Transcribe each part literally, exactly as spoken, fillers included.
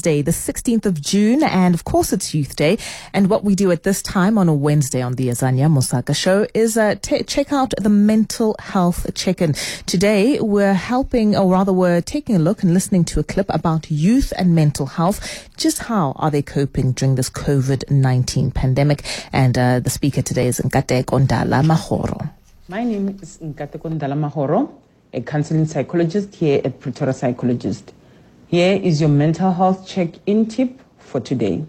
Wednesday, the sixteenth of June, and of course it's Youth Day. And what we do at this time on a Wednesday on the Azania Mosaka Show is uh, t- check out the mental health check-in. Today we're helping, or rather we're taking a look and listening to a clip about youth and mental health. Just how are they coping during this covid nineteen pandemic? And uh, the speaker today is Nkateko Ndala Mahoro. My name is Nkateko Ndala Mahoro, a counseling psychologist here at Pretoria Psychologist. Here is your mental health check-in tip for today.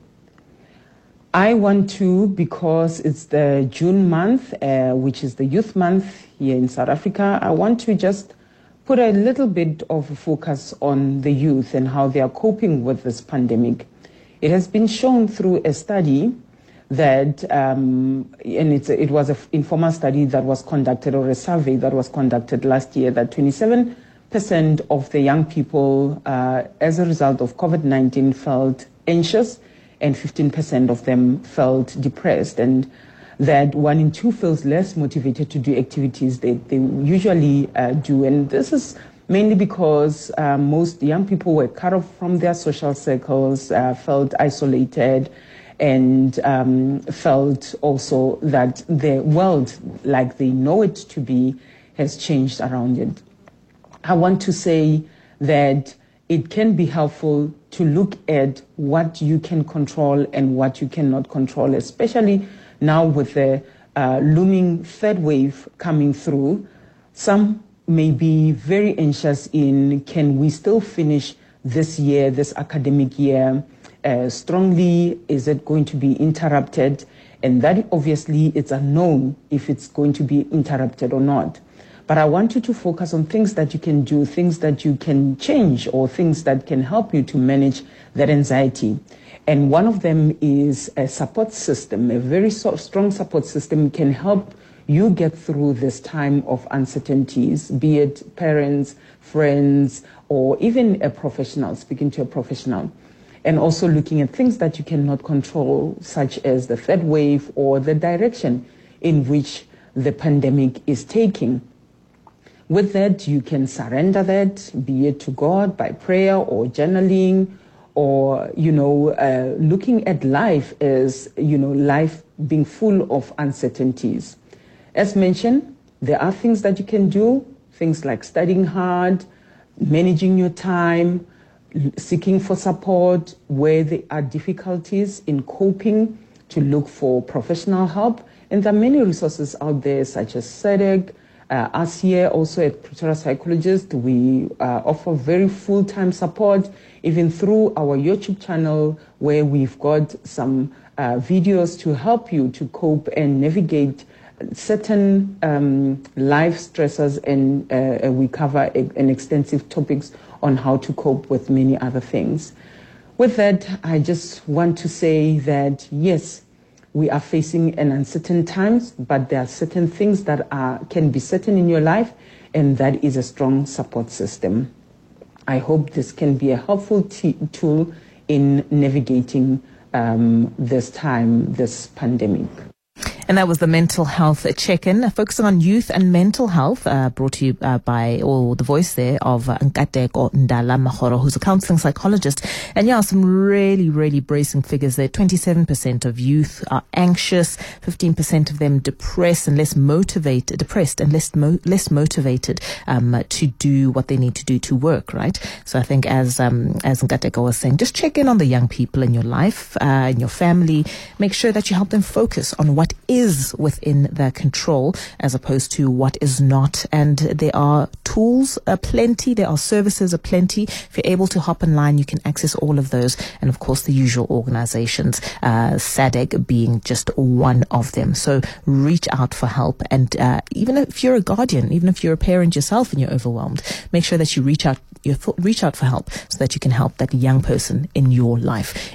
I want to, because it's the June month, uh, which is the youth month here in South Africa, I want to just put a little bit of a focus on the youth and how they are coping with this pandemic. It has been shown through a study that, um, and it's a, it was an informal study that was conducted, or a survey that was conducted last year, that twenty-seven percent of the young people, uh, as a result of covid nineteen, felt anxious, and fifteen percent of them felt depressed, and that one in two feels less motivated to do activities they, they usually uh, do. And this is mainly because uh, most young people were cut off from their social circles, uh, felt isolated, and um, felt also that the world, like they know it to be, has changed around it. I want to say that it can be helpful to look at what you can control and what you cannot control, especially now with the uh, looming third wave coming through. Some may be very anxious in, can we still finish this year, this academic year, uh, strongly? Is it going to be interrupted? And that obviously it's unknown if it's going to be interrupted or not. But I want you to focus on things that you can do, things that you can change, or things that can help you to manage that anxiety. And one of them is a support system. A very so strong support system can help you get through this time of uncertainties, be it parents, friends, or even a professional, speaking to a professional. And also looking at things that you cannot control, such as the third wave or the direction in which the pandemic is taking. With that, you can surrender that, be it to God by prayer or journaling, or, you know, uh, looking at life as, you know, life being full of uncertainties. As mentioned, there are things that you can do, things like studying hard, managing your time, seeking for support where there are difficulties in coping, to look for professional help. And there are many resources out there, such as S E D C. Uh, us here also at Pretoria Psychologist, we uh, offer very full-time support, even through our YouTube channel, where we've got some uh, videos to help you to cope and navigate certain um, life stressors, and uh, we cover a, an extensive topics on how to cope with many other things. With that, I just want to say that, yes, we are facing an uncertain times, but there are certain things that are, can be certain in your life, and that is a strong support system. I hope this can be a helpful t- tool in navigating um, this time, this pandemic. And that was the mental health check-in, focusing on youth and mental health, uh, brought to you uh, by, or the voice there of uh, Nkateko Ndala Mahoro, who's a counseling psychologist. And yeah, some really, really bracing figures there. twenty-seven percent of youth are anxious, fifteen percent of them depressed and less motivated, depressed and less mo- less motivated um, to do what they need to do to work, right? So I think, as um, as Nkateko was saying, just check in on the young people in your life, uh, in your family. Make sure that you help them focus on what is is within their control as opposed to what is not. And there are tools aplenty, there are services aplenty. If you're able to hop online, you can access all of those. And of course, the usual organizations, uh, S A D C being just one of them. So reach out for help. And uh, even if you're a guardian, even if you're a parent yourself and you're overwhelmed, make sure that you reach out, you reach out for help so that you can help that young person in your life.